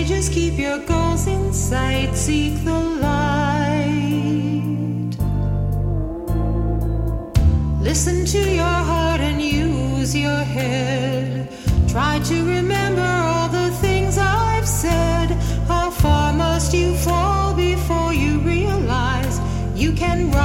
just keep your goals in sight, seek the light. Listen to your heart and use your head. Try to remember all the things I've said. How far must you fall before you realize you can run?